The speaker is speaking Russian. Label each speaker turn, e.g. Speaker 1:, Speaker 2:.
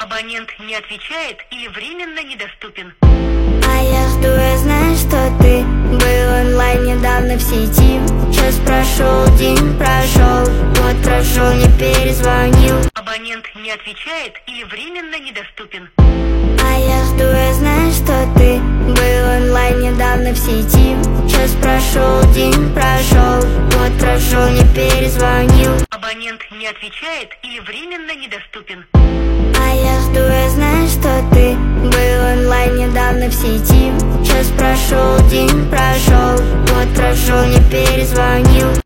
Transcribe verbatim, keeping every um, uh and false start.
Speaker 1: Абонент не отвечает или временно недоступен.
Speaker 2: А я жду, я знаю, что ты был онлайн недавно в сети. Час прошел, день прошел, год прошел, не перезвонил.
Speaker 1: Абонент не отвечает или временно недоступен.
Speaker 2: А я жду, я знаю, что ты был онлайн недавно в сети. Час прошел, день прошел, год прошел, не перезвонил.
Speaker 1: Абонент не отвечает или временно недоступен.
Speaker 2: А я жду, я знаю, что ты был онлайн недавно в сети. Час прошел, день прошел, год прошел, не перезвонил.